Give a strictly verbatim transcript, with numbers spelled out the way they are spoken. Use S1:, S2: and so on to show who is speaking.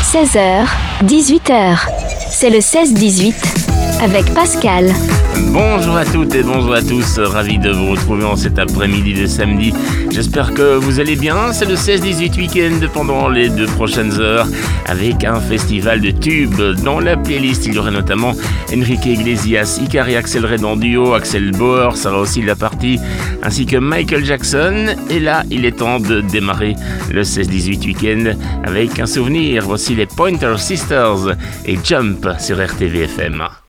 S1: seize heures, dix-huit heures. C'est le seize dix-huit avec Pascal.
S2: Bonjour à toutes et bonjour à tous, ravi de vous retrouver en cet après-midi de samedi. J'espère que vous allez bien, c'est le seize dix-huit week-end pendant les deux prochaines heures avec un festival de tubes. Dans la playlist, il y aura notamment Enrique Iglesias, Icari Axel Red en duo, Axel Bauer sera aussi de la partie, ainsi que Michael Jackson. Et là, il est temps de démarrer le seize dix-huit week-end avec un souvenir. Voici les Pointer Sisters et Jump sur R T V F M.